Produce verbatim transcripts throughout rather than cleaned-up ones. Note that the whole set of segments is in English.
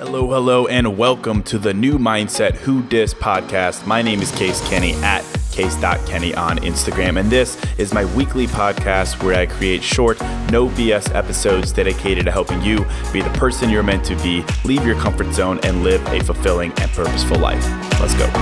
Hello, hello, and welcome to the New Mindset Who Dis podcast. My name is Case Kenny at case dot kenny on Instagram, and this is my weekly podcast where I create short, no B S episodes dedicated to helping you be the person you're meant to be, leave your comfort zone, and live a fulfilling and purposeful life. Let's go.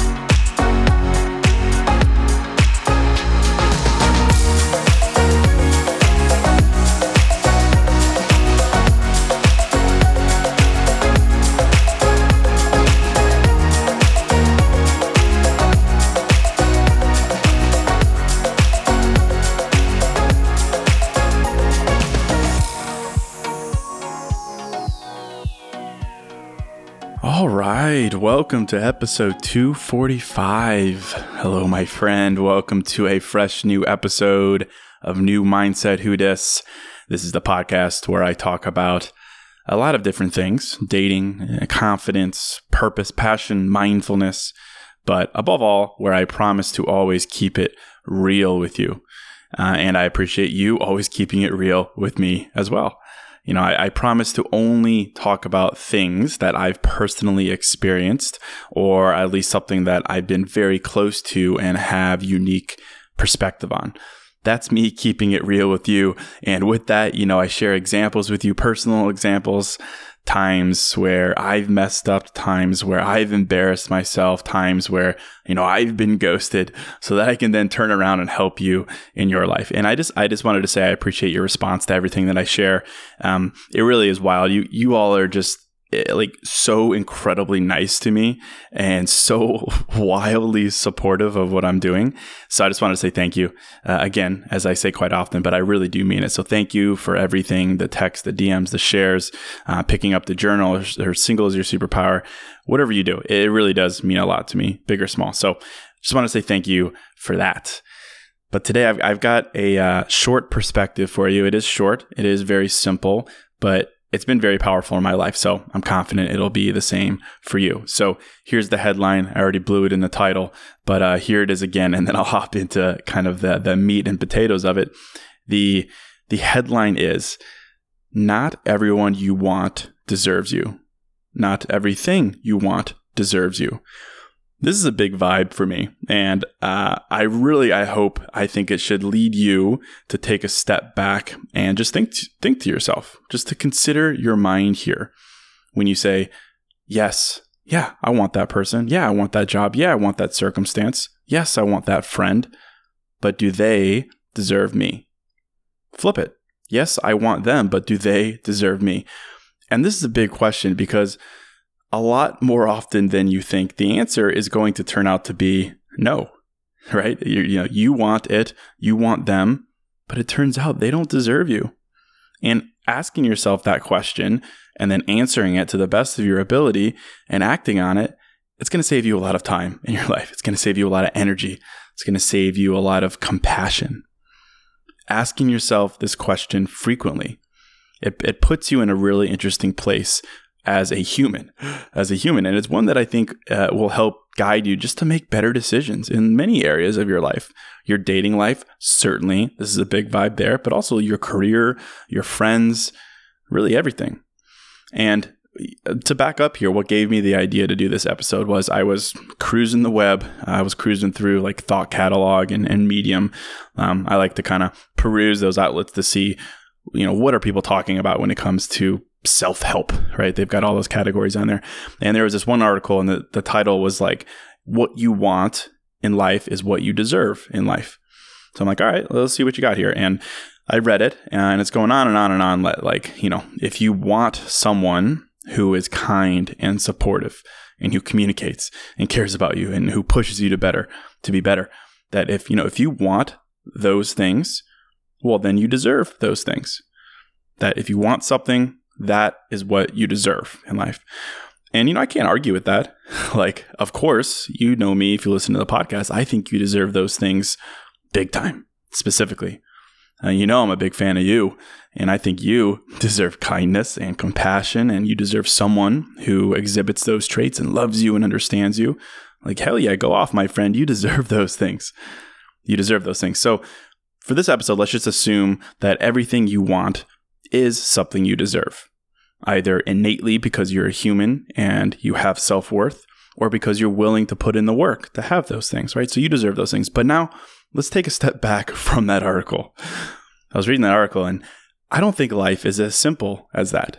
All right, welcome to episode two forty-five. Hello, my friend. Welcome to a fresh new episode of New Mindset Who Dis. This is the podcast where I talk about a lot of different things: dating, confidence, purpose, passion, mindfulness, but above all, where I promise to always keep it real with you. Uh, and I appreciate you always keeping it real with me as well. You know, I, I promise to only talk about things that I've personally experienced, or at least something that I've been very close to and have unique perspective on. That's me keeping it real with you. And with that, you know, I share examples with you, personal examples, times where I've messed up, times where I've embarrassed myself, times where, you know, I've been ghosted, so that I can then turn around and help you in your life. And I just, I just wanted to say I appreciate your response to everything that I share. Um, it really is wild. You, you all are just like so incredibly nice to me and so wildly supportive of what I'm doing. So I just want to say thank you uh, again, as I say quite often, but I really do mean it. So thank you for everything: the text, the D Ms, the shares, uh, picking up the journal, or, or single is your superpower, whatever you do. It really does mean a lot to me, big or small. So just want to say thank you for that. But today I've, I've got a uh, short perspective for you. It is short. It is very simple, but it's been very powerful in my life, so I'm confident it'll be the same for you. So here's the headline. I already blew it in the title, but uh, here it is again, and then I'll hop into kind of the, the meat and potatoes of it. The, the headline is, not everyone you want deserves you. Not everything you want deserves you. This is a big vibe for me, and uh, I really, I hope, I think it should lead you to take a step back and just think, think to yourself, just to consider your mind here. When you say, yes, yeah, I want that person. Yeah, I want that job. Yeah, I want that circumstance. Yes, I want that friend. But do they deserve me? Flip it. Yes, I want them, but do they deserve me? And this is a big question, because a lot more often than you think, the answer is going to turn out to be no, right? You, you know, you want it, you want them, but it turns out they don't deserve you. And asking yourself that question and then answering it to the best of your ability and acting on it, it's going to save you a lot of time in your life. It's going to save you a lot of energy. It's going to save you a lot of compassion. Asking yourself this question frequently, it, it puts you in a really interesting place as a human, as a human. And it's one that I think uh, will help guide you just to make better decisions in many areas of your life. Your dating life, certainly, this is a big vibe there, but also your career, your friends, really everything. And to back up here, what gave me the idea to do this episode was I was cruising the web. I was cruising through like Thought Catalog and, and Medium. Um, I like to kind of peruse those outlets to see, you know, what are people talking about when it comes to self-help, right? They've got all those categories on there. And there was this one article, and the, the title was like, what you want in life is what you deserve in life. So I'm like, all right, let's see what you got here. And I read it, and it's going on and on and on. Like, you know, if you want someone who is kind and supportive and who communicates and cares about you and who pushes you to better, to be better, that if, you know, if you want those things, well, then you deserve those things. That if you want something, that is what you deserve in life. And, you know, I can't argue with that. Like, of course, you know me, if you listen to the podcast, I think you deserve those things big time, specifically. Uh, you know, I'm a big fan of you, and I think you deserve kindness and compassion, and you deserve someone who exhibits those traits and loves you and understands you. Like, hell yeah, go off, my friend. You deserve those things. You deserve those things. So for this episode, let's just assume that everything you want is something you deserve. either innately because you're a human and you have self-worth, or because you're willing to put in the work to have those things, right? So you deserve those things. But now let's take a step back from that article. I was reading that article, and I don't think life is as simple as that.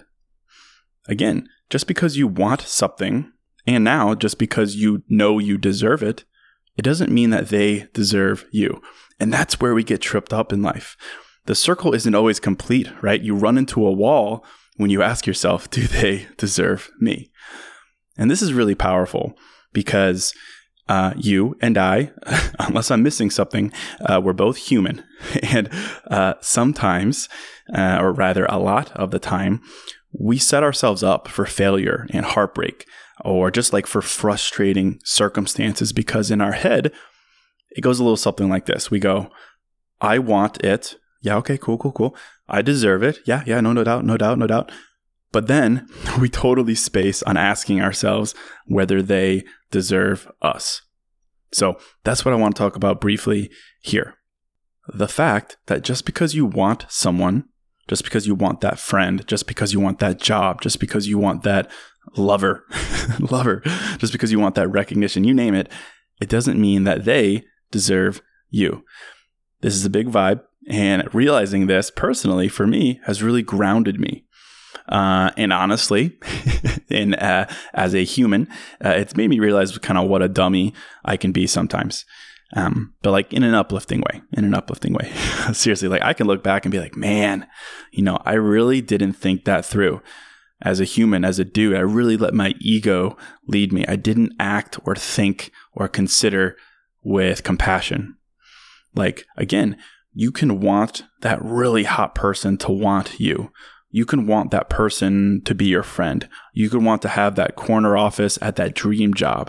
Again, just because you want something, and now just because you know you deserve it, it doesn't mean that they deserve you. And that's where we get tripped up in life. The circle isn't always complete, right? You run into a wall when you ask yourself, do they deserve me? And this is really powerful because uh, you and I, unless I'm missing something, uh, we're both human. And uh, sometimes, uh, or rather a lot of the time, we set ourselves up for failure and heartbreak, or just like for frustrating circumstances, because in our head, it goes a little something like this. We go, I want it. Yeah, okay, cool, cool, cool. I deserve it. Yeah, yeah, no, no doubt, no doubt, no doubt. But then we totally space on asking ourselves whether they deserve us. So that's what I want to talk about briefly here. The fact that just because you want someone, just because you want that friend, just because you want that job, just because you want that lover, lover, just because you want that recognition, you name it, it doesn't mean that they deserve you. This is a big vibe, and realizing this personally for me has really grounded me. Uh, and honestly, in uh, as a human, uh, it's made me realize kind of what a dummy I can be sometimes. Um, but like in an uplifting way, in an uplifting way. Seriously, like I can look back and be like, man, you know, I really didn't think that through. As a human, as a dude, I really let my ego lead me. I didn't act or think or consider with compassion. Like, again, you can want that really hot person to want you. You can want that person to be your friend. You can want to have that corner office at that dream job.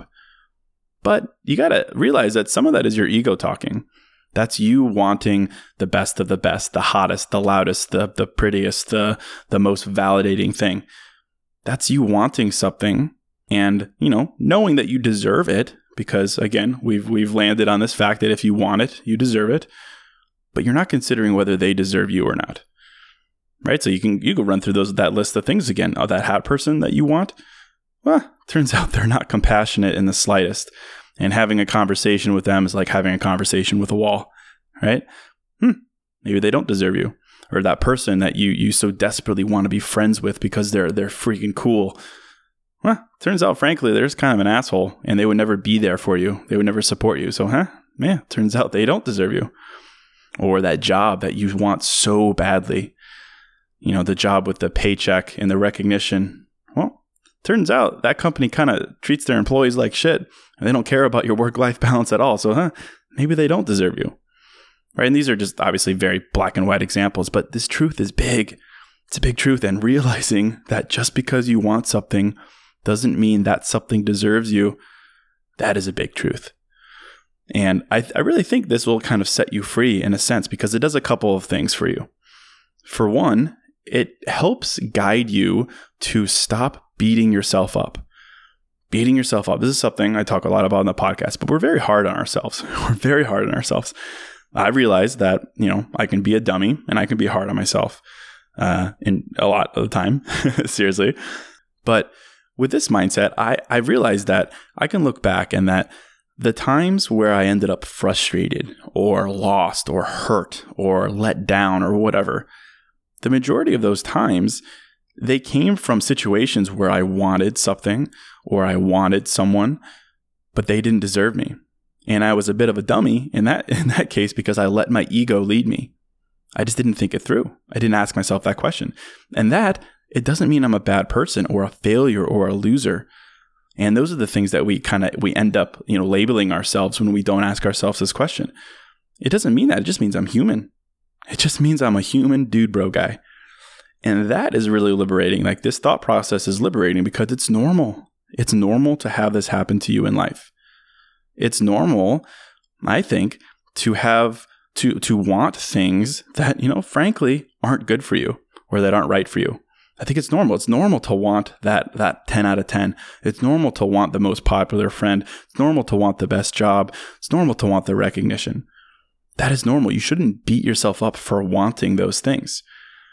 But you got to realize that some of that is your ego talking. That's you wanting the best of the best, the hottest, the loudest, the the prettiest, the the most validating thing. That's you wanting something and, you know, knowing that you deserve it, because again, we've we've landed on this fact that if you want it, you deserve it. But you're not considering whether they deserve you or not. Right? So you can you can run through those that list of things again. Oh, that hot person that you want, well, turns out they're not compassionate in the slightest. And having a conversation with them is like having a conversation with a wall, right? Hmm, maybe they don't deserve you. Or that person that you you so desperately want to be friends with because they're they're freaking cool. Well, turns out, frankly, they're just kind of an asshole, and they would never be there for you. They would never support you. So, huh? Yeah, turns out they don't deserve you. Or that job that you want so badly. You know, the job with the paycheck and the recognition. Well, turns out that company kind of treats their employees like shit, and they don't care about your work-life balance at all. So, huh, maybe they don't deserve you. Right? And these are just obviously very black and white examples, but this truth is big. It's a big truth. And realizing that just because you want something doesn't mean that something deserves you, that is a big truth. And I, I really think this will kind of set you free in a sense, because it does a couple of things for you. For one, it helps guide you to stop beating yourself up. Beating yourself up. This is something I talk a lot about in the podcast, but we're very hard on ourselves. We're very hard on ourselves. I realized that, you know, I can be a dummy and I can be hard on myself uh, in a lot of the time, seriously. But with this mindset, I, I realized that I can look back and that the times where I ended up frustrated or lost or hurt or let down or whatever, the majority of those times, they came from situations where I wanted something or I wanted someone, but they didn't deserve me. And I was a bit of a dummy in that in that case because I let my ego lead me. I just didn't think it through. I didn't ask myself that question. And that, it doesn't mean I'm a bad person or a failure or a loser. And those are the things that we kind of, we end up, you know, labeling ourselves when we don't ask ourselves this question. It doesn't mean that. It just means I'm human. It just means I'm a human dude bro guy. And that is really liberating. Like, this thought process is liberating because it's normal. It's normal to have this happen to you in life. It's normal, I think, to have to to want things that, you know, frankly, aren't good for you or that aren't right for you. I think it's normal. It's normal to want that that ten out of ten. It's normal to want the most popular friend. It's normal to want the best job. It's normal to want the recognition. That is normal. You shouldn't beat yourself up for wanting those things.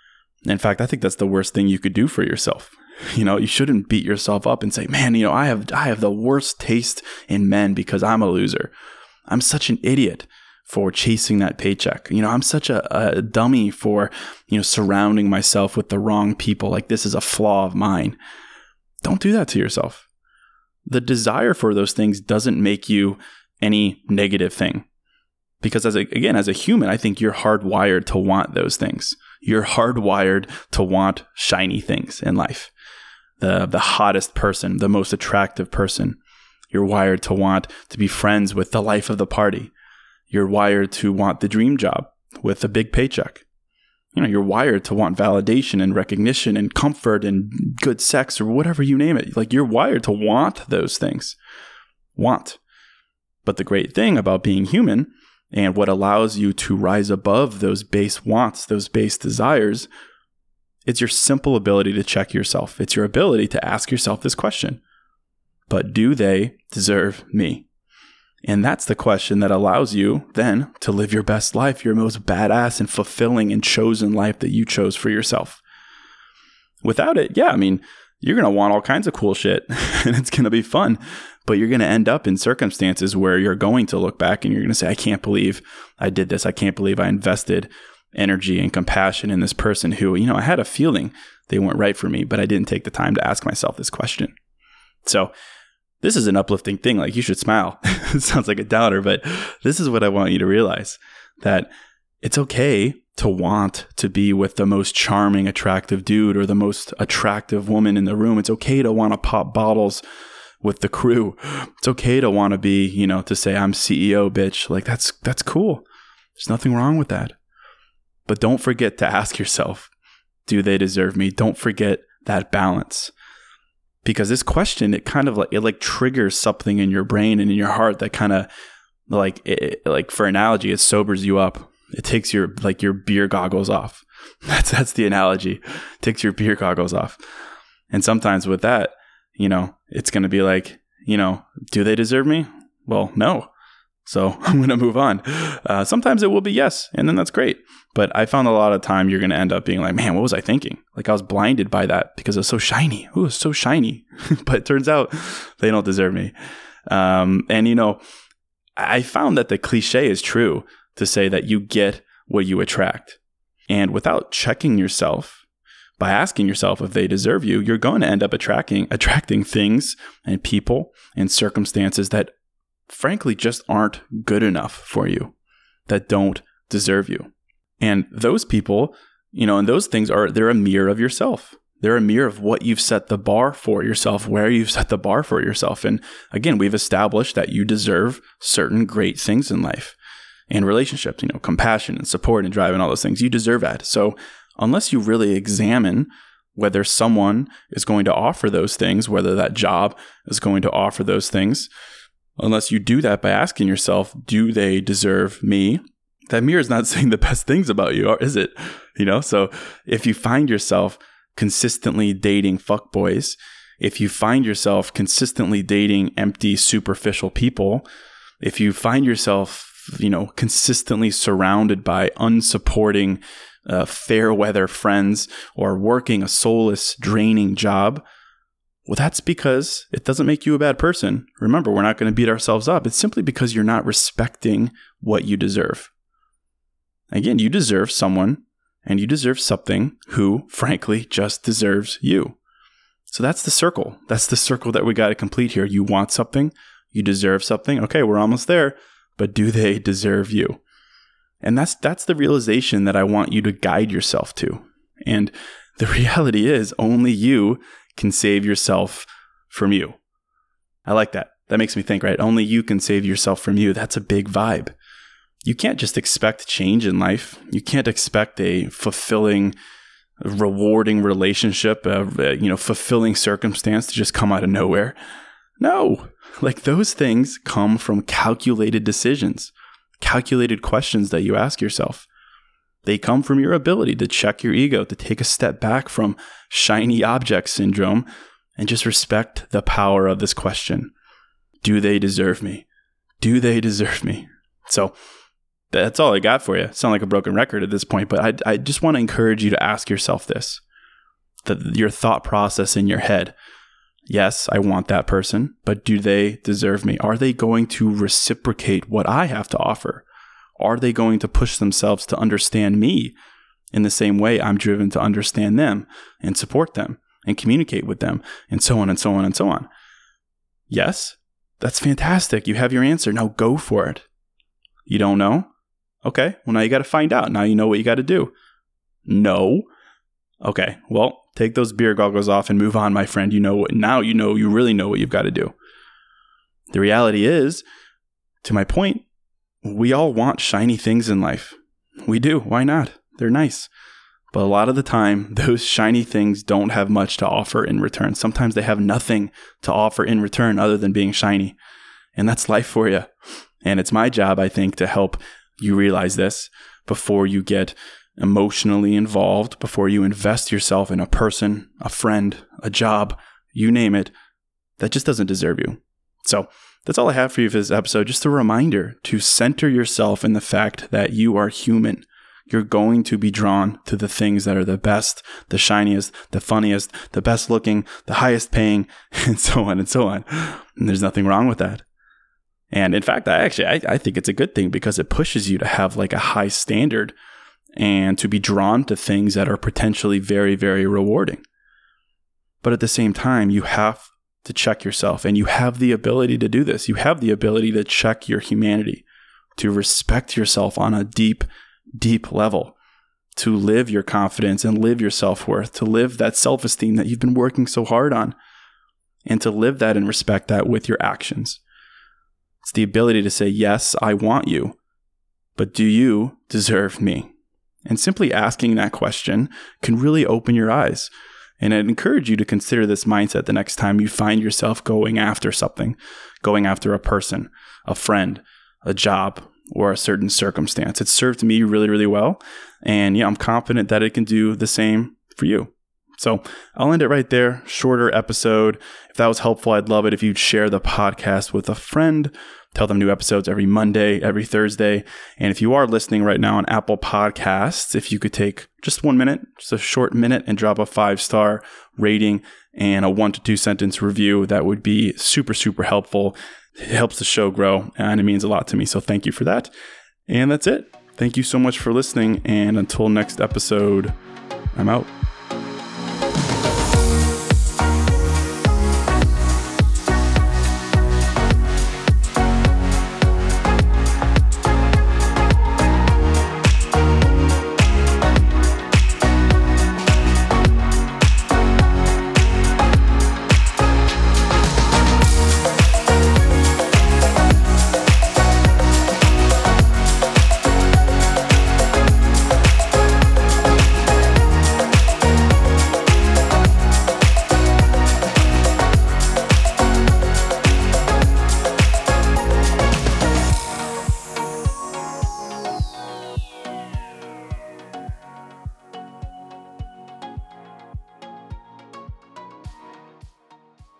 In fact, I think that's the worst thing you could do for yourself. You know, you shouldn't beat yourself up and say, man, you know, I have I have the worst taste in men because I'm a loser. I'm such an idiot for chasing that paycheck. You know, I'm such a, a dummy for, you know, surrounding myself with the wrong people. Like, this is a flaw of mine. Don't do that to yourself. The desire for those things doesn't make you any negative thing. Because as a, again, as a human, I think you're hardwired to want those things. You're hardwired to want shiny things in life. The, the hottest person, the most attractive person. You're wired to want to be friends with the life of the party. You're wired to want the dream job with a big paycheck. You know, you're wired to want validation and recognition and comfort and good sex or whatever you name it. Like, you're wired to want those things. Want. But the great thing about being human and what allows you to rise above those base wants, those base desires, it's your simple ability to check yourself. It's your ability to ask yourself this question. But do they deserve me? And that's the question that allows you then to live your best life, your most badass and fulfilling and chosen life that you chose for yourself. Without it, yeah, I mean, you're going to want all kinds of cool shit and it's going to be fun, but you're going to end up in circumstances where you're going to look back and you're going to say, I can't believe I did this. I can't believe I invested energy and compassion in this person who, you know, I had a feeling they weren't right for me, but I didn't take the time to ask myself this question. So this is an uplifting thing. Like, you should smile. It sounds like a downer, but this is what I want you to realize, that it's okay to want to be with the most charming, attractive dude or the most attractive woman in the room. It's okay to want to pop bottles with the crew. It's okay to want to be, you know, to say, I'm C E O, bitch. Like, that's, that's cool. There's nothing wrong with that. But don't forget to ask yourself, do they deserve me? Don't forget that balance. Because this question, it kind of like, it like triggers something in your brain and in your heart that kind of like, it, like for analogy, it sobers you up. It takes your, like your beer goggles off. That's, that's the analogy. It takes your beer goggles off. And sometimes with that, you know, it's going to be like, you know, do they deserve me? Well, no. So I'm going to move on. Uh, sometimes it will be yes. And then that's great. But I found a lot of time you're going to end up being like, man, what was I thinking? Like, I was blinded by that because it was so shiny. Ooh, it's so shiny. But it turns out they don't deserve me. Um, and, you know, I found that the cliche is true to say that you get what you attract. And without checking yourself, by asking yourself if they deserve you, you're going to end up attracting, attracting things and people and circumstances that frankly just aren't good enough for you, that don't deserve you. And those people, you know, and those things are, they're a mirror of yourself. They're a mirror of what you've set the bar for yourself, where you've set the bar for yourself. And again, we've established that you deserve certain great things in life and relationships, you know, compassion and support and drive and all those things. You deserve that. So unless you really examine whether someone is going to offer those things, whether that job is going to offer those things, unless you do that by asking yourself, do they deserve me? That mirror is not saying the best things about you, is it? You know, so if you find yourself consistently dating fuckboys, if you find yourself consistently dating empty, superficial people, if you find yourself, you know, consistently surrounded by unsupporting, uh, fair weather friends or working a soulless, draining job, well, that's because it doesn't make you a bad person. Remember, we're not going to beat ourselves up. It's simply because you're not respecting what you deserve. Again, you deserve someone and you deserve something who, frankly, just deserves you. So that's the circle. That's the circle that we got to complete here. You want something, you deserve something. Okay, we're almost there, but do they deserve you? And that's that's the realization that I want you to guide yourself to. And the reality is only you can save yourself from you. I like that. That makes me think, right? Only you can save yourself from you. That's a big vibe. You can't just expect change in life. You can't expect a fulfilling, rewarding relationship, a, you know, fulfilling circumstance to just come out of nowhere. No, like those things come from calculated decisions, calculated questions that you ask yourself. They come from your ability to check your ego, to take a step back from shiny object syndrome and just respect the power of this question. Do they deserve me? Do they deserve me? So That's all I got for you. Sound like a broken record at this point, but I, I just want to encourage you to ask yourself this, that your thought process in your head. Yes, I want that person, but do they deserve me? Are they going to reciprocate what I have to offer? Are they going to push themselves to understand me in the same way I'm driven to understand them and support them and communicate with them, and so on and so on and so on? Yes, that's fantastic. You have your answer. Now go for it. You don't know? Okay, well, now you got to find out. Now you know what you got to do. No. Okay, well, take those beer goggles off and move on, my friend. You know what? Now you know, you really know what you've got to do. The reality is, to my point, we all want shiny things in life. We do. Why not? They're nice. But a lot of the time, those shiny things don't have much to offer in return. Sometimes they have nothing to offer in return other than being shiny. And that's life for you. And it's my job, I think, to help you realize this before you get emotionally involved, before you invest yourself in a person, a friend, a job, you name it, that just doesn't deserve you. So that's all I have for you for this episode. Just a reminder to center yourself in the fact that you are human. You're going to be drawn to the things that are the best, the shiniest, the funniest, the best looking, the highest paying, and so on and so on. And there's nothing wrong with that. And in fact, I actually, I, I think it's a good thing because it pushes you to have like a high standard and to be drawn to things that are potentially very, very rewarding. But at the same time, you have to check yourself, and you have the ability to do this. You have the ability to check your humanity, to respect yourself on a deep, deep level, to live your confidence and live your self-worth, to live that self-esteem that you've been working so hard on, and to live that and respect that with your actions. It's the ability to say, yes, I want you, but do you deserve me? And simply asking that question can really open your eyes. And I'd encourage you to consider this mindset the next time you find yourself going after something, going after a person, a friend, a job, or a certain circumstance. It served me really, really well. And yeah, I'm confident that it can do the same for you. So I'll end it right there. Shorter episode. If that was helpful, I'd love it if you'd share the podcast with a friend. Tell them new episodes every Monday, every Thursday. And if you are listening right now on Apple Podcasts, if you could take just one minute, just a short minute, and drop a five-star rating and a one to two sentence review, that would be super, super helpful. It helps the show grow, and it means a lot to me. So thank you for that. And that's it. Thank you so much for listening. And until next episode, I'm out.